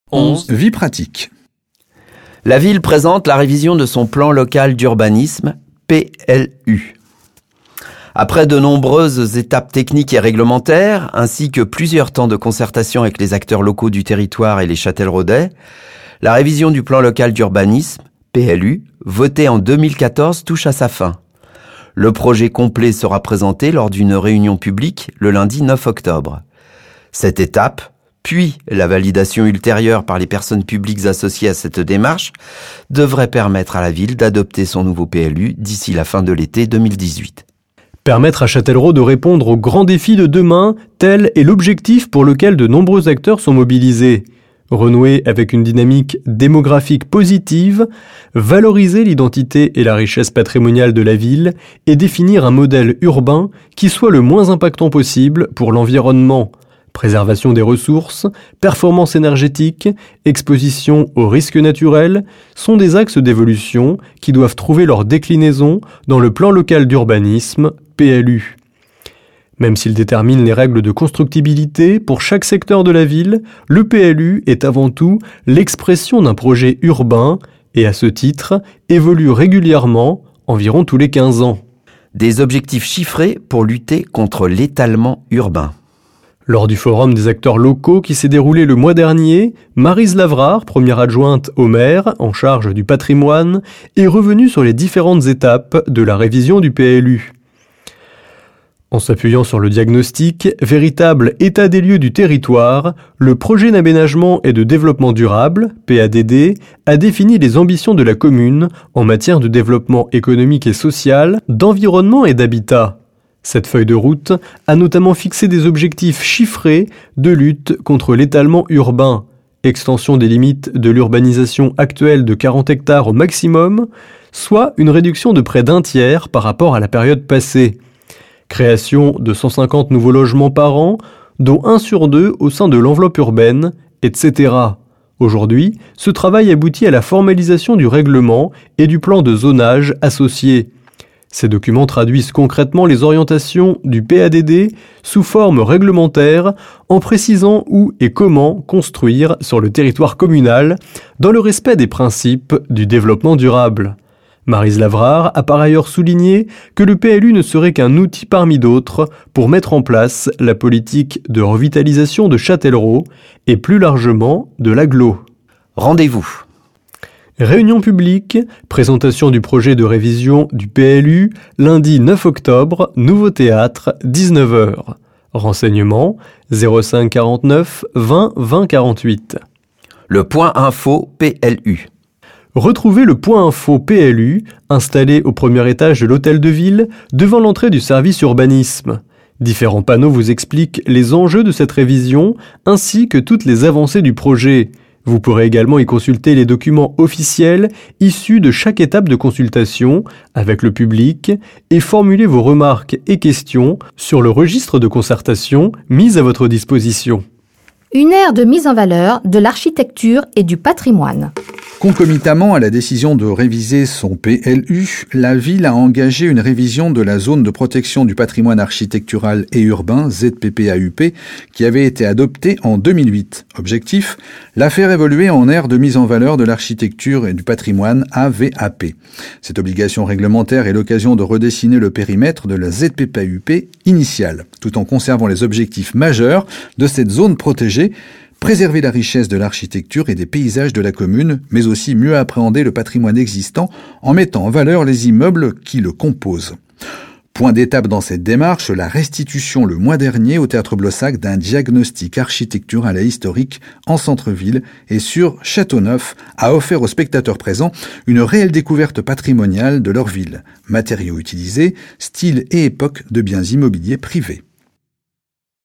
11. Vie pratique. La ville présente la révision de son plan local d'urbanisme, PLU. Après de nombreuses étapes techniques et réglementaires, ainsi que plusieurs temps de concertation avec les acteurs locaux du territoire et les Châtelleraudais, la révision du plan local d'urbanisme, PLU, votée en 2014, touche à sa fin. Le projet complet sera présenté lors d'une réunion publique le lundi 9 octobre. Cette étape, puis la validation ultérieure par les personnes publiques associées à cette démarche, devrait permettre à la ville d'adopter son nouveau PLU d'ici la fin de l'été 2018. Permettre à Châtellerault de répondre aux grands défis de demain, tel est l'objectif pour lequel de nombreux acteurs sont mobilisés. Renouer avec une dynamique démographique positive, valoriser l'identité et la richesse patrimoniale de la ville et définir un modèle urbain qui soit le moins impactant possible pour l'environnement. Préservation des ressources, performance énergétique, exposition aux risques naturels sont des axes d'évolution qui doivent trouver leur déclinaison dans le plan local d'urbanisme, PLU. Même s'il détermine les règles de constructibilité pour chaque secteur de la ville, le PLU est avant tout l'expression d'un projet urbain et à ce titre évolue régulièrement, environ tous les 15 ans. Des objectifs chiffrés pour lutter contre l'étalement urbain. Lors du forum des acteurs locaux qui s'est déroulé le mois dernier, Maryse Lavrard, première adjointe au maire en charge du patrimoine, est revenue sur les différentes étapes de la révision du PLU. En s'appuyant sur le diagnostic, véritable état des lieux du territoire, le projet d'aménagement et de développement durable, PADD, a défini les ambitions de la commune en matière de développement économique et social, d'environnement et d'habitat. Cette feuille de route a notamment fixé des objectifs chiffrés de lutte contre l'étalement urbain, extension des limites de l'urbanisation actuelle de 40 hectares au maximum, soit une réduction de près d'un tiers par rapport à la période passée. Création de 150 nouveaux logements par an, dont 1 sur 2 au sein de l'enveloppe urbaine, etc. Aujourd'hui, ce travail aboutit à la formalisation du règlement et du plan de zonage associé. Ces documents traduisent concrètement les orientations du PADD sous forme réglementaire en précisant où et comment construire sur le territoire communal dans le respect des principes du développement durable. Maryse Lavrard a par ailleurs souligné que le PLU ne serait qu'un outil parmi d'autres pour mettre en place la politique de revitalisation de Châtellerault et plus largement de l'agglo. Rendez-vous. Réunion publique, présentation du projet de révision du PLU, lundi 9 octobre, Nouveau Théâtre, 19h. Renseignements 05 49 20 20 48. Le point info PLU. Retrouvez le point info PLU, installé au premier étage de l'hôtel de ville, devant l'entrée du service urbanisme. Différents panneaux vous expliquent les enjeux de cette révision, ainsi que toutes les avancées du projet. Vous pourrez également y consulter les documents officiels issus de chaque étape de consultation avec le public et formuler vos remarques et questions sur le registre de concertation mis à votre disposition. Une ère de mise en valeur de l'architecture et du patrimoine. Concomitamment à la décision de réviser son PLU, la ville a engagé une révision de la zone de protection du patrimoine architectural et urbain, ZPPAUP, qui avait été adoptée en 2008. Objectif, la faire évoluer en ère de mise en valeur de l'architecture et du patrimoine, AVAP. Cette obligation réglementaire est l'occasion de redessiner le périmètre de la ZPPAUP initiale, tout en conservant les objectifs majeurs de cette zone protégée, préserver la richesse de l'architecture et des paysages de la commune, mais aussi mieux appréhender le patrimoine existant en mettant en valeur les immeubles qui le composent. Point d'étape dans cette démarche, la restitution le mois dernier au Théâtre Blossac d'un diagnostic architectural et historique en centre-ville et sur Châteauneuf a offert aux spectateurs présents une réelle découverte patrimoniale de leur ville. Matériaux utilisés, style et époque de biens immobiliers privés.